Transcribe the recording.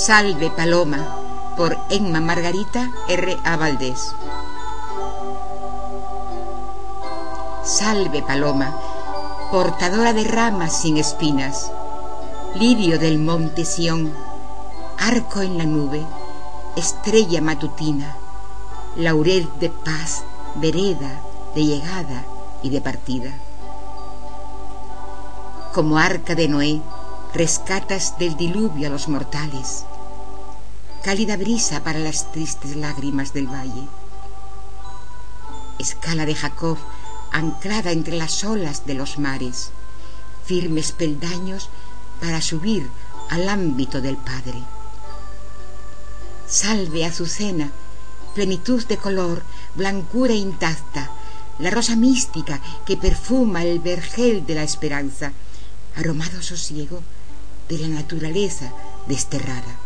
Salve Paloma, por Emma Margarita R.A. Valdés. Salve Paloma, portadora de ramas sin espinas, lirio del monte Sión, arco en la nube, estrella matutina, laurel de paz, vereda de llegada y de partida. Como arca de Noé, rescatas del diluvio a los mortales, cálida brisa para las tristes lágrimas del valle. Escala de Jacob, anclada entre las olas de los mares, firmes peldaños para subir al ámbito del Padre. Salve Azucena, plenitud de color, blancura intacta, la rosa mística que perfuma el vergel de la esperanza, aromado sosiego de la naturaleza desterrada.